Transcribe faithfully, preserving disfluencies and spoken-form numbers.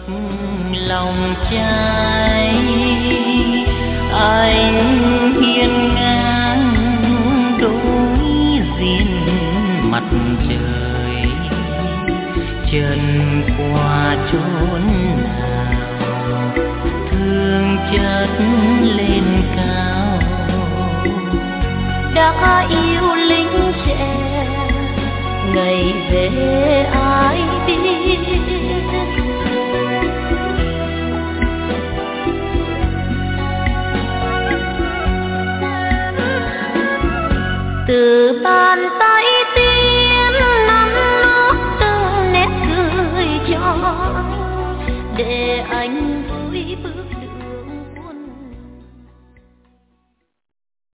lòng trai. Anh hiên ngang đối diện mặt trời, chân qua chốn nào thương chất lên cao. Đã yêu lính trẻ ngày về ai biết, từ bàn tay